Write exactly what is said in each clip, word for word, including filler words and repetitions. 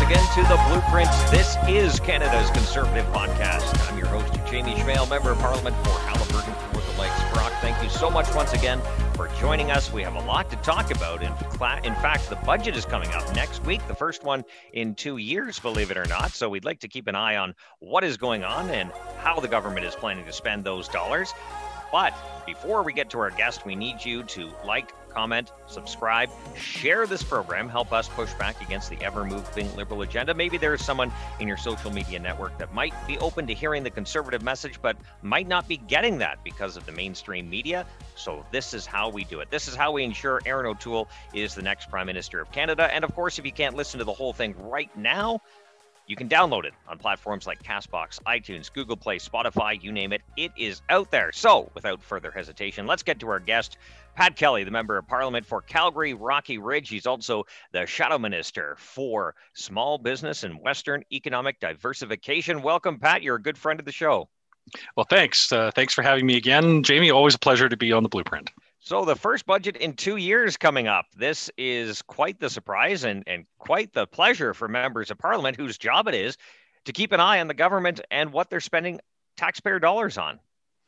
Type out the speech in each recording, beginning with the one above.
again to The Blueprint. This is Canada's Conservative Podcast. I'm your host, Jamie Schmale, Member of Parliament for Haliburton, Kawartha Lakes. Brock, thank you so much once again for joining us. We have a lot to talk about. In, in fact, the budget is coming up next week, the first one in two years, believe it or not. So we'd like to keep an eye on what is going on and how the government is planning to spend those dollars. But before we get to our guest, we need you to like, comment, subscribe, share this program, help us push back against the ever-moving Liberal agenda. Maybe there's someone in your social media network that might be open to hearing the Conservative message, but might not be getting that because of the mainstream media. So this is how we do it. This is how we ensure Erin O'Toole is the next Prime Minister of Canada. And of course, if you can't listen to the whole thing right now, you can download it on platforms like CastBox, iTunes, Google Play, Spotify, you name it. It is out there. So without further hesitation, let's get to our guest, Pat Kelly, the Member of Parliament for Calgary Rocky Ridge. He's also the Shadow Minister for Small Business and Western Economic Diversification. Welcome, Pat. You're a good friend of the show. Well, thanks. Uh, thanks for having me again, Jamie. Always a pleasure to be on The Blueprint. So the first budget in two years coming up. This is quite the surprise and, and quite the pleasure for members of Parliament whose job it is to keep an eye on the government and what they're spending taxpayer dollars on.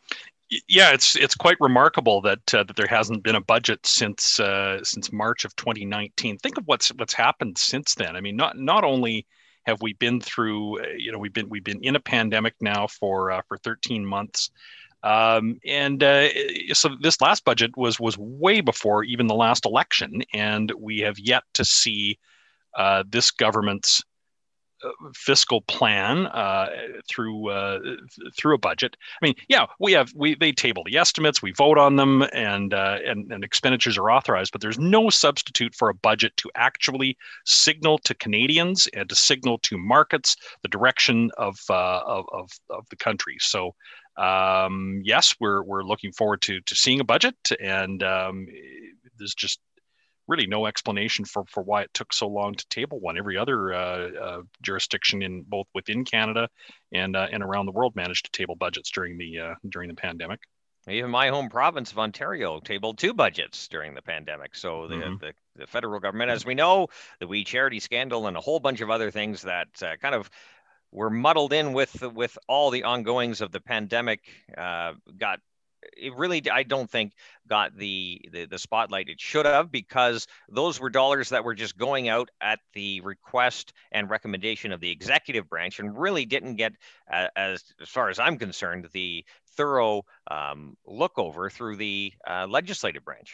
Yeah, it's it's quite remarkable that uh, that there hasn't been a budget since uh, since March of twenty nineteen. Think of what's what's happened since then. I mean, not not only have we been through, uh, you know, we've been we've been in a pandemic now for uh, for thirteen months. Um, and uh, so this last budget was was way before even the last election, and we have yet to see uh, this government's uh, fiscal plan uh, through uh, through a budget. I mean, yeah, we have we they table the estimates, we vote on them, and uh, and and expenditures are authorized, but there's no substitute for a budget to actually signal to Canadians and to signal to markets the direction of uh, of, of of the country. So. Um, yes, we're we're looking forward to to seeing a budget, and um, there's just really no explanation for, for why it took so long to table one. Every other uh, uh, jurisdiction in both within Canada and uh, and around the world managed to table budgets during the uh, during the pandemic. Even my home province of Ontario tabled two budgets during the pandemic. So the, mm-hmm. the, the federal government, as we know, the We Charity scandal and a whole bunch of other things that uh, kind of were muddled in with with all the ongoings of the pandemic, uh, got it really, I don't think, got the, the the spotlight it should have, because those were dollars that were just going out at the request and recommendation of the executive branch, and really didn't get, uh, as as far as I'm concerned, the thorough um, look over through the uh, legislative branch.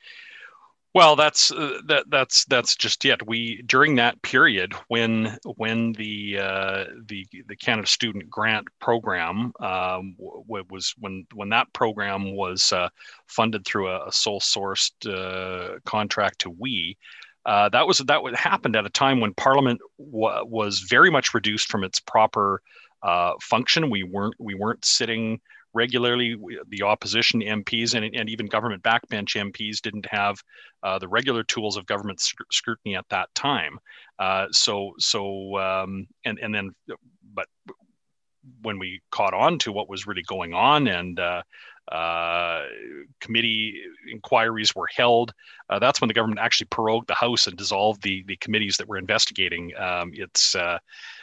Well, that's uh, that that's that's just it. We during that period when when the uh, the the Canada Student Grant Program um, w- was when when that program was uh, funded through a, a sole sourced uh, contract to We. Uh, that was that would happened at a time when Parliament w- was very much reduced from its proper uh, function. We weren't we weren't sitting regularly. The opposition M Ps and, and even government backbench M Ps didn't have uh, the regular tools of government sc- scrutiny at that time. Uh, so, so um, and and then, but when we caught on to what was really going on, and uh, uh, committee inquiries were held, uh, that's when the government actually prorogued the House and dissolved the the committees that were investigating um, its uh,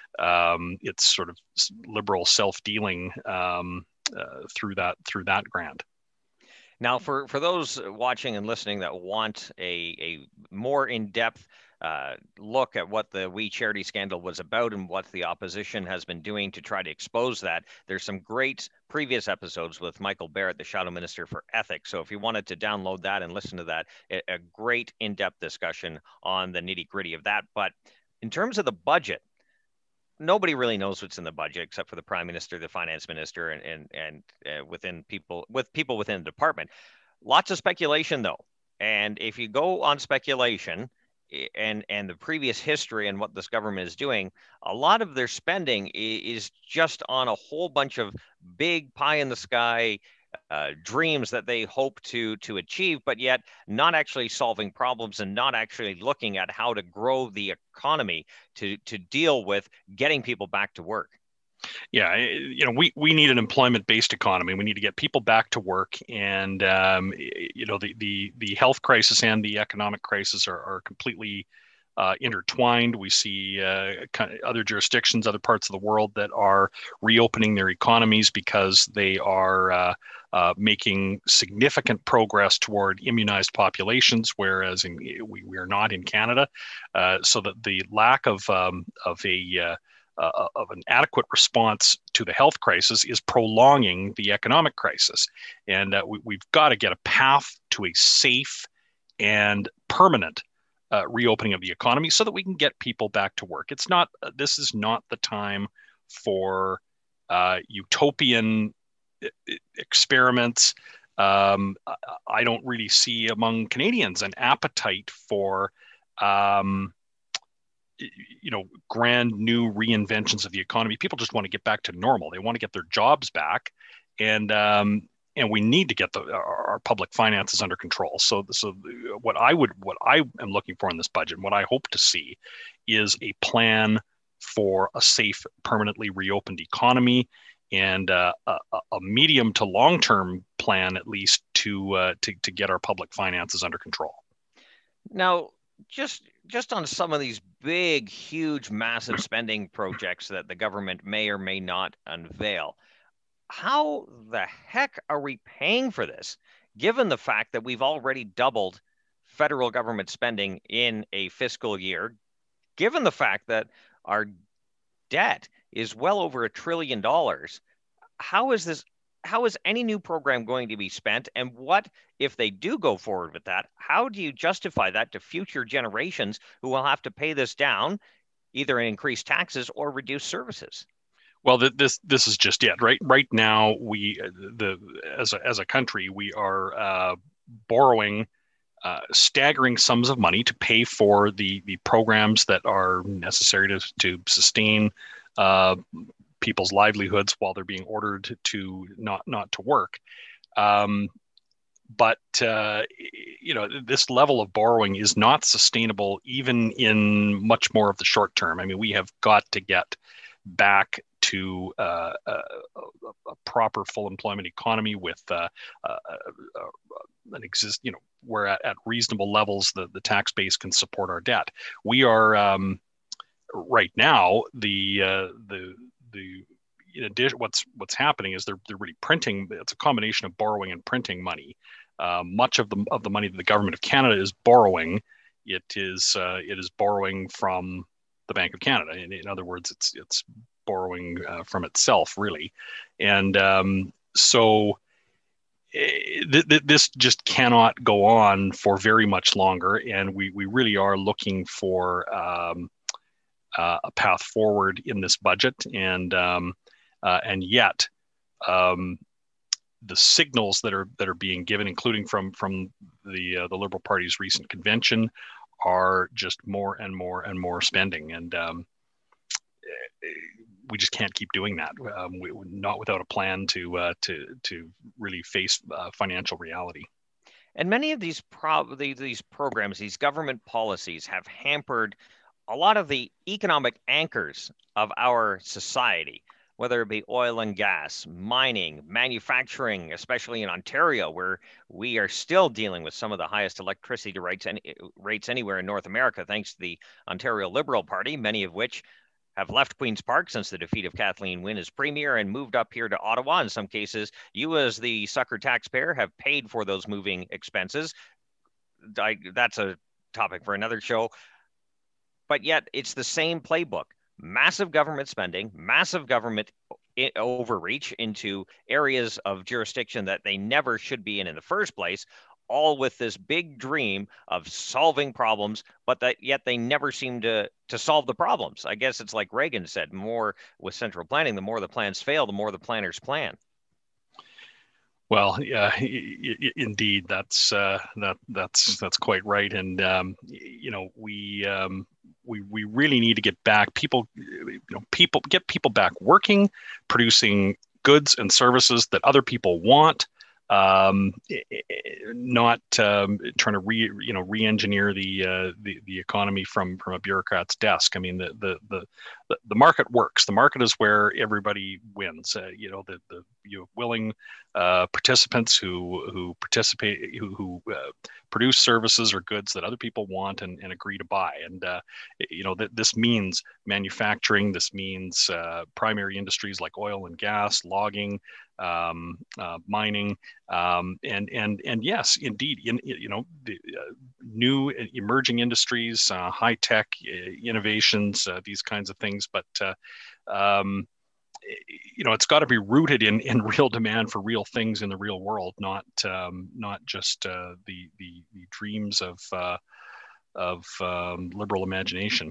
um, its sort of liberal self-dealing. Um, Uh, through that through that grant. Now, for, for those watching and listening that want a, a more in-depth uh, look at what the We Charity scandal was about and what the opposition has been doing to try to expose that, there's some great previous episodes with Michael Barrett, the Shadow Minister for Ethics. So if you wanted to download that and listen to that, a, a great in-depth discussion on the nitty-gritty of that. But in terms of the budget, nobody really knows what's in the budget except for the Prime Minister, the Finance Minister, and and and uh, within people with people within the department. Lots of speculation, though. And if you go on speculation and and the previous history and what this government is doing, a lot of their spending is just on a whole bunch of big pie in the sky Uh, dreams that they hope to to achieve, but yet not actually solving problems and not actually looking at how to grow the economy to to deal with getting people back to work. Yeah, you know, we, we need an employment-based economy. We need to get people back to work, and um, you know, the, the the health crisis and the economic crisis are, are completely uh, intertwined. We see uh, kind of other jurisdictions, other parts of the world that are reopening their economies because they are uh, uh, making significant progress toward immunized populations, whereas in, we, we are not in Canada. Uh, so that the lack of um, of a uh, uh, of an adequate response to the health crisis is prolonging the economic crisis, and uh, we, we've got to get a path to a safe and permanent uh, reopening of the economy so that we can get people back to work. It's not. Uh, this is not the time for uh, utopian experiments. Um, I don't really see among Canadians an appetite for, um, you know, grand new reinventions of the economy. People just want to get back to normal. They want to get their jobs back, and um, and we need to get the, our, our public finances under control. So, so what I would, what I am looking for in this budget, and what I hope to see, is a plan for a safe, permanently reopened economy, and uh, a, a medium to long-term plan, at least, to uh, to to get our public finances under control. Now, just just on some of these big, huge, massive spending projects that the government may or may not unveil, how the heck are we paying for this, given the fact that we've already doubled federal government spending in a fiscal year, given the fact that our debt is well over a trillion dollars? How is this? How is any new program going to be spent? And what, if they do go forward with that, how do you justify that to future generations who will have to pay this down, either in increased taxes or reduce services? Well, this this is just it, right? Right now, we the as a as a country, we are uh, borrowing uh, staggering sums of money to pay for the the programs that are necessary to to sustain uh, people's livelihoods while they're being ordered to not not to work. Um, but uh, you know, this level of borrowing is not sustainable even in much more of the short term. I mean, we have got to get back to uh, a, a proper full employment economy with uh, uh, uh, an exist, you know, where at, at reasonable levels the, the tax base can support our debt. We are um, right now the uh, the the in addition, what's what's happening is they're they're really printing. It's a combination of borrowing and printing money. Uh, much of the of the money that the government of Canada is borrowing, it is uh, it is borrowing from the Bank of Canada. In, in other words, it's it's borrowing uh, from itself, really, and um, so th- th- this just cannot go on for very much longer. And we we really are looking for um, uh, a path forward in this budget, and um, uh, and yet. Um, the signals that are that are being given, including from from the uh, the Liberal Party's recent convention, are just more and more and more spending, and um, we just can't keep doing that. Um, we, not without a plan to uh, to to really face uh, financial reality. And many of these pro- these programs, these government policies, have hampered a lot of the economic anchors of our society, whether it be oil and gas, mining, manufacturing, especially in Ontario, where we are still dealing with some of the highest electricity rates, and rates anywhere in North America, thanks to the Ontario Liberal Party, many of which have left Queen's Park since the defeat of Kathleen Wynne as Premier and moved up here to Ottawa. In some cases, you as the sucker taxpayer have paid for those moving expenses. I, that's a topic for another show. But yet it's the same playbook. Massive government spending, massive government overreach into areas of jurisdiction that they never should be in in the first place, all with this big dream of solving problems, but that yet they never seem to to solve the problems. I guess it's like Reagan said, more with central planning, the more the plans fail, the more the planners plan. Well, yeah, indeed, that's uh, that that's that's quite right, and um, you know, we um, we we really need to get back people, you know, people get people back working, producing goods and services that other people want, um, not um, trying to re you know re-engineer the, uh, the the economy from from a bureaucrat's desk. I mean, the the the the market works. The market is where everybody wins. Uh, you know, the the you have willing uh, participants who who participate who who uh, produce services or goods that other people want and, and agree to buy. And uh, you know that this means manufacturing. This means uh, primary industries like oil and gas, logging, um, uh, mining, um, and and and yes, indeed, in, you know, the uh, new emerging industries, uh, high tech uh, innovations, uh, these kinds of things. But uh, um, you know, it's got to be rooted in in real demand for real things in the real world, not um, not just uh, the, the the dreams of uh, of um, liberal imagination.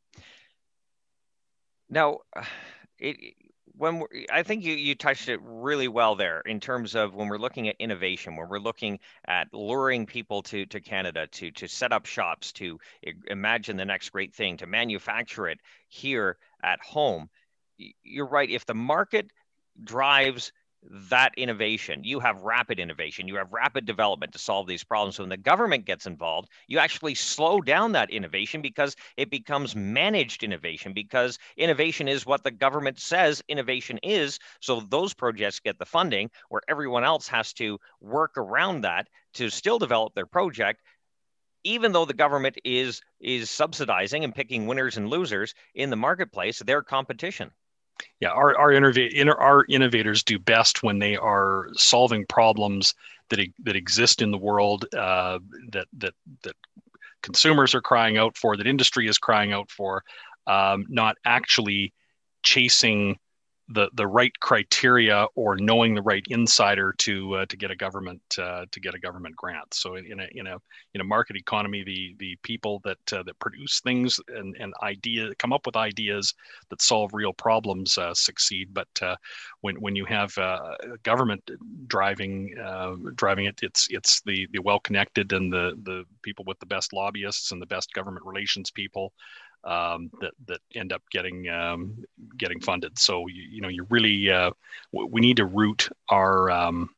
Now, it, when we're, I think you, you touched it really well there in terms of when we're looking at innovation, when we're looking at luring people to, to Canada, to, to set up shops, to imagine the next great thing, to manufacture it here at home. You're right. If the market drives that innovation, you have rapid innovation, you have rapid development to solve these problems. So when the government gets involved, you actually slow down that innovation because it becomes managed innovation, because innovation is what the government says innovation is. So those projects get the funding where everyone else has to work around that to still develop their project, even though the government is is subsidizing and picking winners and losers in the marketplace, their competition. Yeah, our our, innov- our innovators do best when they are solving problems that that exist in the world, uh, that that that consumers are crying out for, that industry is crying out for, um, not actually chasing the the right criteria or knowing the right insider to uh, to get a government uh, to get a government grant. So in a in a in a market economy, the the people that uh, that produce things and and idea come up with ideas that solve real problems uh, succeed. But uh, when when you have uh, a government driving uh, driving it, it's it's the the well connected and the the people with the best lobbyists and the best government relations people um, that that end up getting um, getting funded. So you, you know you really uh, we need to root our um,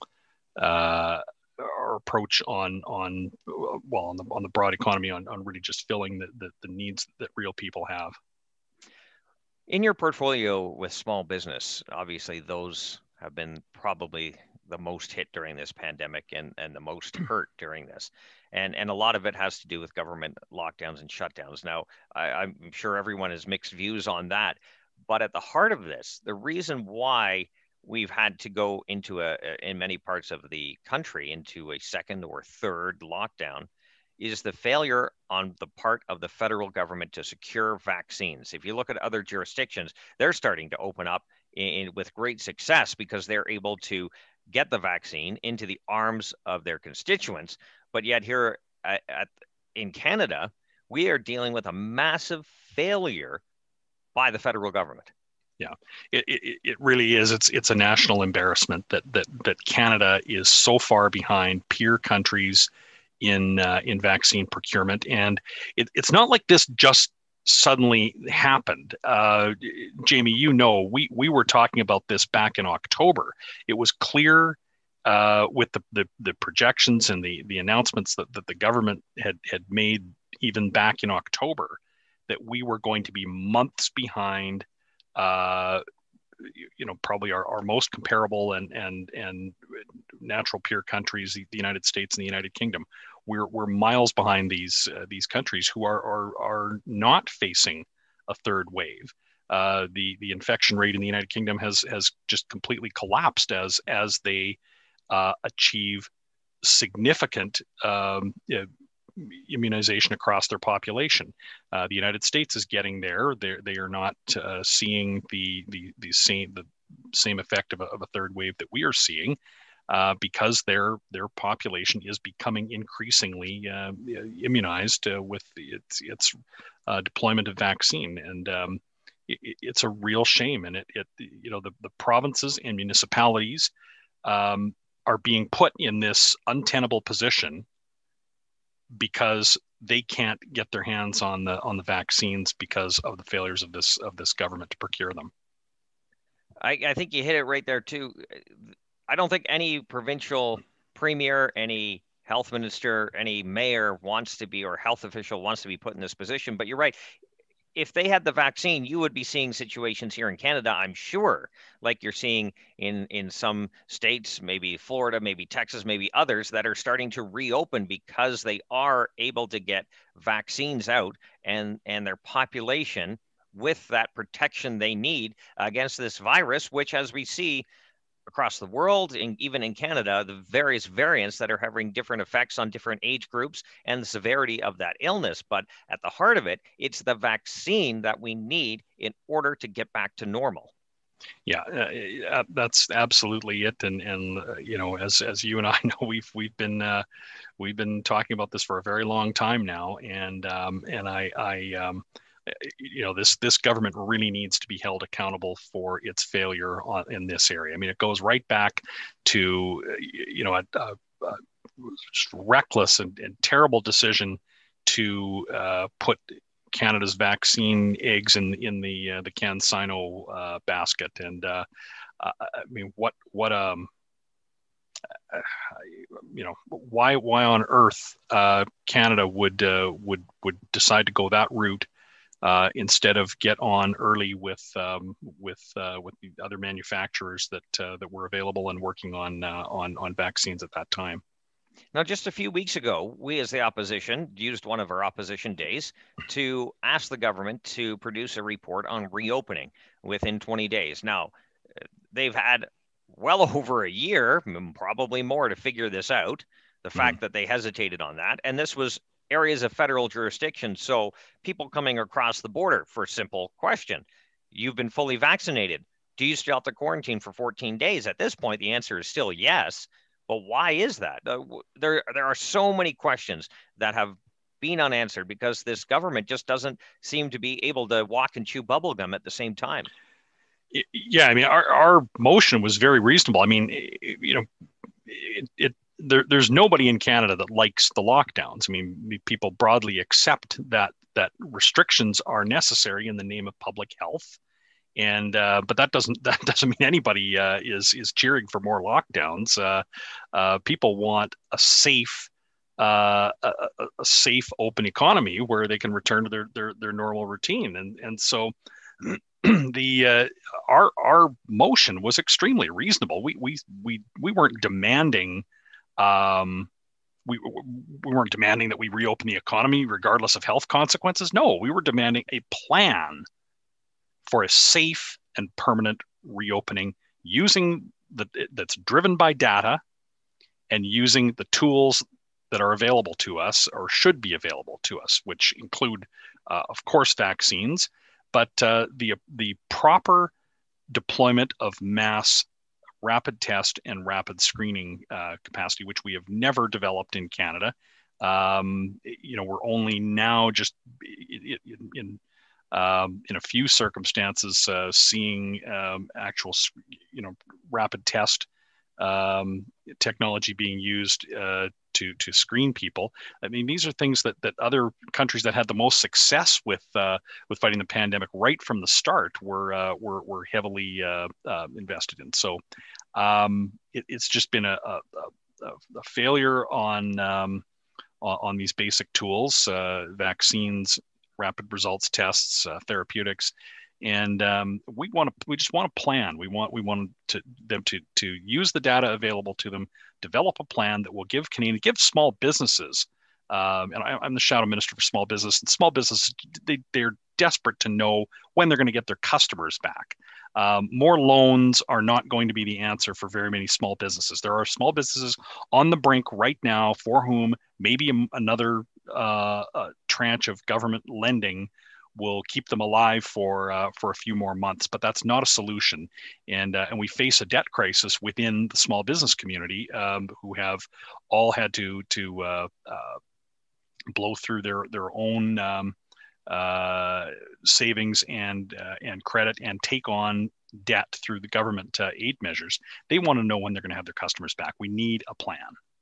uh, our approach on on well on the on the broad economy on, on really just filling the, the the needs that real people have. In your portfolio with small business, obviously those have been probably the most hit during this pandemic and, and the most hurt during this. And, and a lot of it has to do with government lockdowns and shutdowns. Now, I, I'm sure everyone has mixed views on that. But at the heart of this, the reason why we've had to go into a, in many parts of the country, into a second or third lockdown is the failure on the part of the federal government to secure vaccines. If you look at other jurisdictions, they're starting to open up in, with great success because they're able to get the vaccine into the arms of their constituents. But yet here at, at, in Canada, we are dealing with a massive failure by the federal government. Yeah, it, it, it really is. It's it's a national embarrassment that that that Canada is so far behind peer countries in uh, in vaccine procurement, and it, it's not like this just suddenly happened. Uh, Jamie, you know, we we were talking about this back in October. It was clear uh, with the, the the projections and the the announcements that, that the government had had made even back in October that we were going to be months behind. Uh, you know, probably our, our most comparable and and and natural peer countries, the, the United States and the United Kingdom. We're we're miles behind these uh, these countries who are are are not facing a third wave. Uh, the the infection rate in the United Kingdom has has just completely collapsed as as they uh, achieve significant um, uh, immunization across their population. Uh, the United States is getting there. They they are not uh, seeing the the the same the same effect of a, of a third wave that we are seeing, uh, because their their population is becoming increasingly uh, immunized uh, with its its uh, deployment of vaccine, and um, it, it's a real shame. And it it you know the the provinces and municipalities um, are being put in this untenable position because they can't get their hands on the on the vaccines because of the failures of this of this government to procure them. I, I think you hit it right there too. I don't think any provincial premier, any health minister, any mayor wants to be, or health official wants to be put in this position. But you're right. If they had the vaccine, you would be seeing situations here in Canada, I'm sure, like you're seeing in in some states, maybe Florida, maybe Texas, maybe others, that are starting to reopen because they are able to get vaccines out, and and their population with that protection they need against this virus, which, as we see across the world and even in Canada, the various variants that are having different effects on different age groups and the severity of that illness. But at the heart of it, it's the vaccine that we need in order to get back to normal. Yeah, uh, that's absolutely it. And and uh, you know, as as you and I know, we've we've been uh, we've been talking about this for a very long time now, and um, and I I. Um, you know, this this government really needs to be held accountable for its failure on, in this area. I mean, it goes right back to, you know, a, a, a reckless and, and terrible decision to uh, put Canada's vaccine eggs in in the uh, the CanSino uh, basket. And uh, I mean, what what um. Uh, you know, why why on earth uh, Canada would uh, would would decide to go that route Uh, instead of get on early with um, with uh, with the other manufacturers that uh, that were available and working on uh, on on vaccines at that time. Now, just a few weeks ago, we as the opposition used one of our opposition days to ask the government to produce a report on reopening within twenty days. Now, they've had well over a year, probably more, to figure this out. The fact mm. that they hesitated on that, and this was areas of federal jurisdiction. So people coming across the border, for a simple question: you've been fully vaccinated. Do you still have to quarantine for fourteen days? At this point, the answer is still yes. But why is that? Uh, there, there are so many questions that have been unanswered because this government just doesn't seem to be able to walk and chew bubblegum at the same time. Yeah, I mean, our, our motion was very reasonable. I mean, you know, it, it There, there's nobody in Canada that likes the lockdowns. I mean, people broadly accept that that restrictions are necessary in the name of public health, and uh, but that doesn't that doesn't mean anybody uh, is is cheering for more lockdowns. Uh, uh, people want a safe, uh, a, a safe, open economy where they can return to their their, their normal routine, and and so. the uh, our our motion was extremely reasonable. We we we we weren't demanding. Um, we, we weren't demanding that we reopen the economy regardless of health consequences. No, we were demanding a plan for a safe and permanent reopening using the that's driven by data and using the tools that are available to us or should be available to us, which include, uh, of course, vaccines, but uh, the the proper deployment of mass rapid test and rapid screening uh, capacity, which we have never developed in Canada. Um, you know, we're only now just in in, um, in a few circumstances uh, seeing um, actual, you know, rapid test um, technology being used uh, to to screen people. I mean, these are things that that other countries that had the most success with uh, with fighting the pandemic right from the start were uh, were, were heavily uh, uh, invested in. So um, it, it's just been a, a, a, a failure on, um, on on these basic tools, uh, vaccines, rapid results tests, uh, therapeutics. And um, we want to. We just want a plan. We want. We want to them to to use the data available to them, develop a plan that will give Canadian, give small businesses. Um, and I, I'm the shadow minister for small business. And small businesses, they they're desperate to know when they're going to get their customers back. Um, more loans are not going to be the answer for very many small businesses. There are small businesses on the brink right now for whom maybe another uh, uh, tranche of government lending will keep them alive for uh, for a few more months, but that's not a solution. And uh, and we face a debt crisis within the small business community, um, who have all had to to uh, uh, blow through their their own um, uh, savings and uh, and credit and take on debt through the government uh, aid measures. They want to know when they're going to have their customers back. We need a plan.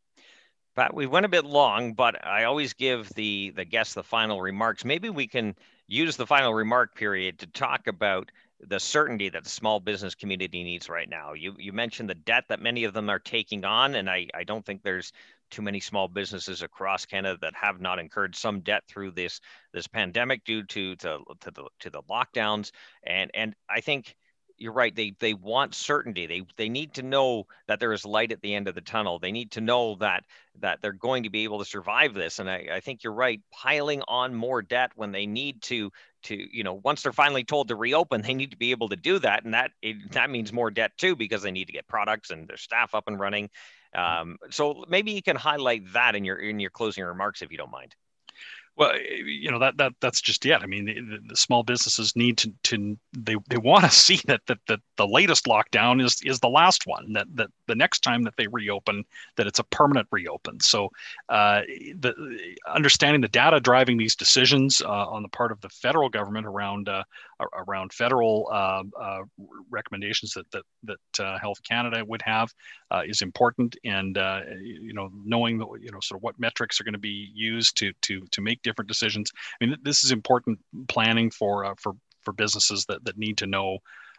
Pat, we went a bit long, but I always give the the guests the final remarks. Maybe we can use the final remark period to talk about the certainty that the small business community needs right now. You you mentioned the debt that many of them are taking on, and I, I don't think there's too many small businesses across Canada that have not incurred some debt through this this pandemic due to to, to the to the lockdowns. And and I think you're right. They they want certainty. They they need to know that there is light at the end of the tunnel. They need to know that that they're going to be able to survive this. And I, I think you're right. Piling on more debt when they need to to you know once they're finally told to reopen, they need to be able to do that. And that it, that means more debt too, because they need to get products and their staff up and running. Um, so maybe you can highlight that in your in your closing remarks, if you don't mind. Well, you know, that that that's just it. I mean, the, the small businesses need to to they they want to see that that that the latest lockdown is is the last one. That that the next time that they reopen, that it's a permanent reopen. So, uh, the understanding the data driving these decisions uh, on the part of the federal government around uh, around federal uh, uh, recommendations that that that uh, Health Canada would have uh, is important. And uh, you know, knowing that, you know, sort of what metrics are going to be used to to to make different decisions. I mean, this is important planning for uh, for for businesses that that need to know,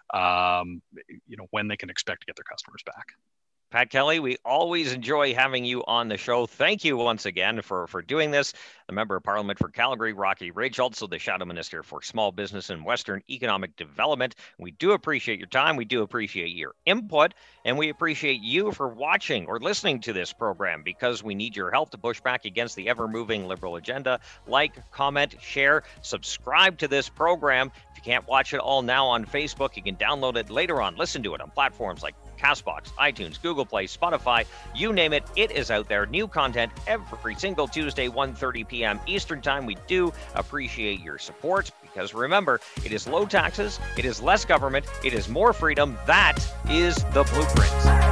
um, you know, when they can expect to get their customers back. Pat Kelly, we always enjoy having you on the show. Thank you once again for, for doing this. The Member of Parliament for Calgary, Rocky Ridge, also the Shadow Minister for Small Business and Western Economic Development. We do appreciate your time. We do appreciate your input, and we appreciate you for watching or listening to this program, because we need your help to push back against the ever-moving Liberal agenda. Like, comment, share, subscribe to this program. If you can't watch it all now on Facebook, you can download it later on. Listen to it on platforms like CastBox, iTunes, Google Play, Spotify, you name it, it is out there. New content every single Tuesday, one thirty p.m. Eastern Time. We do appreciate your support, because remember, it is low taxes, it is less government, it is more freedom. That is the blueprint.